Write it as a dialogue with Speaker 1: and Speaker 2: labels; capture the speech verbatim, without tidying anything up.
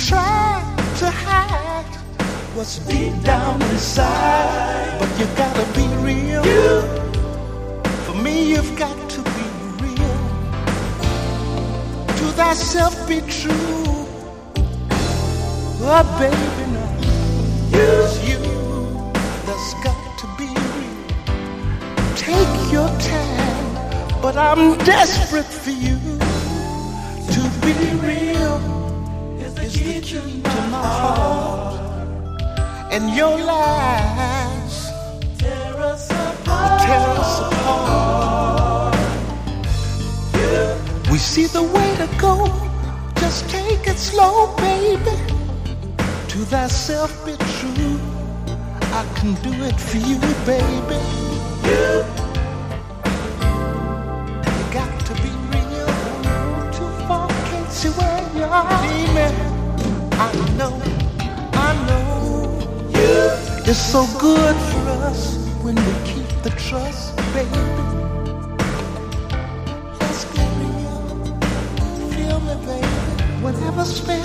Speaker 1: try to hide what's deep down inside, but you gotta be real. You, for me, you've got to be real. To thyself be true. Oh, baby, no. It's you that's got to be real. Take your time, but I'm desperate for you. To be real is the key to my heart. And your lies tear us apart. Tear us apart. We see the way to go. Just take it slow, baby. To thyself be true. I can do it for you, baby. You, you got to be real. Too far, can't see where you are. Demon, I know, I know. You, it's so good for us when we keep the trust, baby. Let's get real. Feel me, baby. Whatever space